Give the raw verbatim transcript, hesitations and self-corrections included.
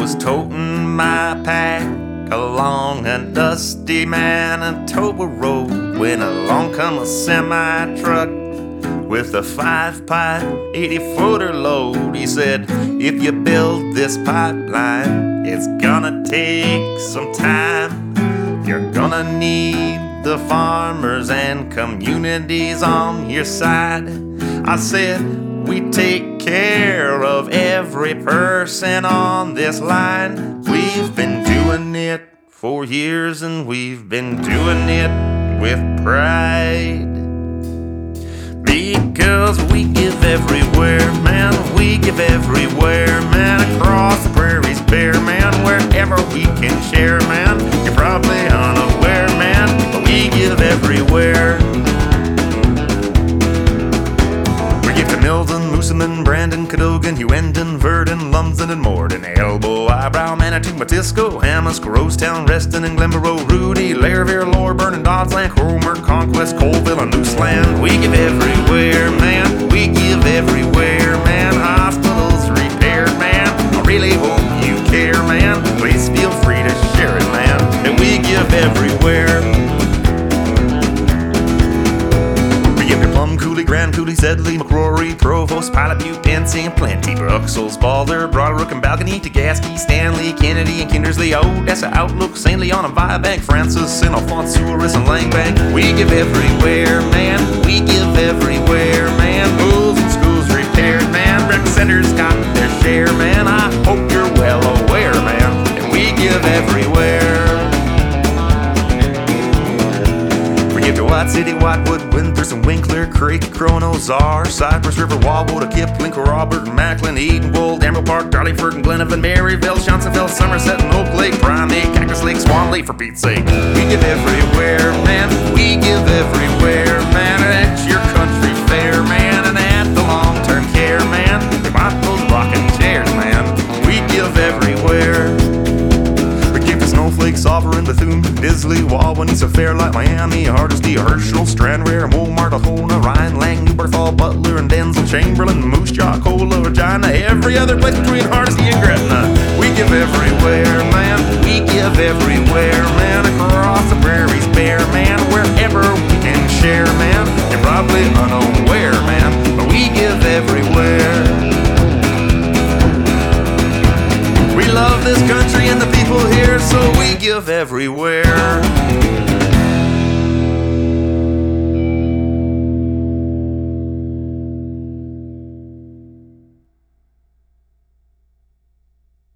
was toting my pack along a dusty Manitoba road when along come a semi-truck with a five-pipe, eighty-footer load. He said, if you build this pipeline, it's gonna take some time. You're gonna need the farmers and communities on your side. I said, we take care of every person on this line. We've been doing it for years and we've been doing it with pride. Because we give everywhere, man, we give everywhere, man. Across the prairies bare, man, wherever we can share, man. You're probably unaware, man, but we give everywhere. We give to Milton, Moosomin, Brandon, Cadogan, Huendon, Verdon, Lumsden, and Morden, Elbow, Eyebrow, Manitou, Matisco, Hamask, Rosetown, Reston, and Glenborough, Rudy, Lairvere, Lorburn, and Dodsland, Cromer, Conquest, Colville, and Nooseland. We give everywhere, man. We give everywhere, man. Hospitals repaired, man. I really hope you care, man. Please feel free to share it, man. And we give everywhere. Plum, Cooley, Grand Cooley, Sedley, McCrory, Provost, Pilot, Butte, Pensy, and Plenty, Bruxelles, Balder, Broadbrook, and Balcony, Tagaski, Stanley, Kennedy, and Kindersley, Odessa, Outlook, Saint Leon, and Viabank, Francis, Saint Alphonse, Souris, and Langbank. We give everywhere, man. We give everywhere, man. Schools and schools repaired, man. Rec centers got their share, man. I hope you're well aware, man. And we give everywhere. Give to White City, Whitewood, Winters, and Winkler, Creek, Crono, Czar, Cypress River, Wildwood, Kipling, Robert, Macklin, Edenwold, Emerald Park, Darlingford, and Glenavon, Maryville, Johnsonville, Somerset, and Oak Lake, Primate, Cactus Lake, Swan Lake, for Pete's sake. We give everywhere, man. We give everywhere, man. And at your country fair, man. And at the long-term care, man. We bought those rocking chairs, man. We give everywhere. Snowflake, Sovereign, Bethune, Disley, Wawanesa, Fairlight, Miami, Hardesty, Herschel, Stranraer, Walmart, Alhona, Ryan, Lang, Newburgh, Fall, Butler, and Denzel, Chamberlain, Moose Jaw, Cola, Regina, every other place between Hardesty and Gretna. We give everywhere, man. We give everywhere, man. Across the prairies bare, man. Wherever we can share, man. You're probably unaware, man, but we give everywhere. We love this country and the people here, so we give everywhere.